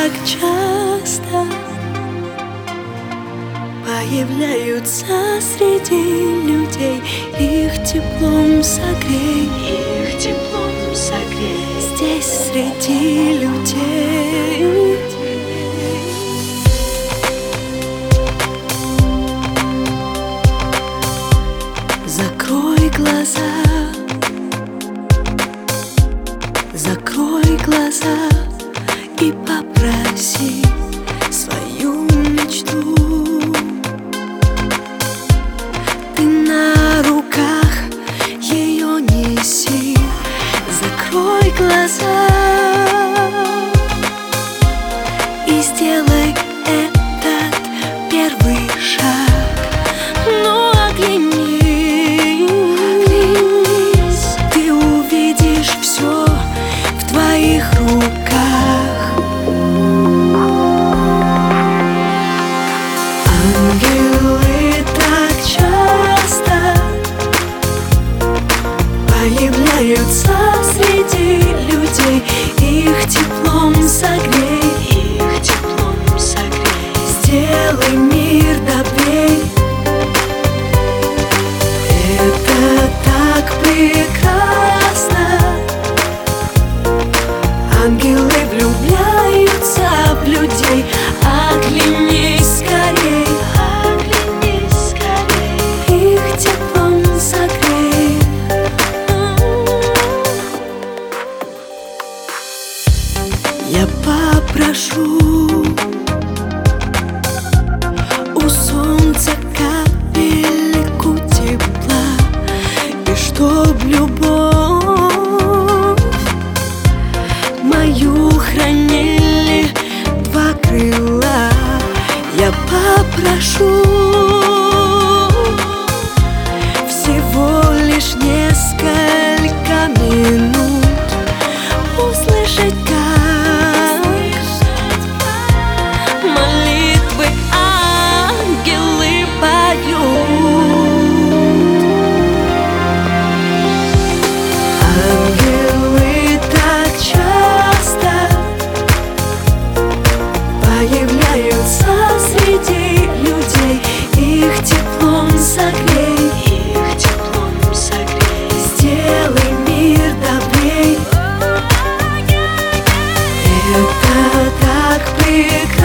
так часто появляются среди людей. Их теплом согрей, их теплом согрей. здесь среди людей. Закрой глаза, закрой глаза и попроси свою мечту. Ты на руках ее неси. Закрой глаза и сделай этот первый шаг. Но оглянись, ты увидишь все в твоих руках. Ангелы так часто появляются среди людей. Их теплом согрей, Их теплом согрей. сделай мир добрей. Это так прекрасно. Ангелы влюбляются в людей. Оглянись скорей, Оглянись скорей. их теплом согрей. Я попрошу у солнца капельку тепла, и чтоб любовь мою хранили два крыла. Я попрошу всего лишь несколько минут услышать, как молитвы ангелы поют. Ангелы так часто появляются среди людей. Их теплом согрей, Их теплом согрей. сделай мир добрей. Это так прекрасно.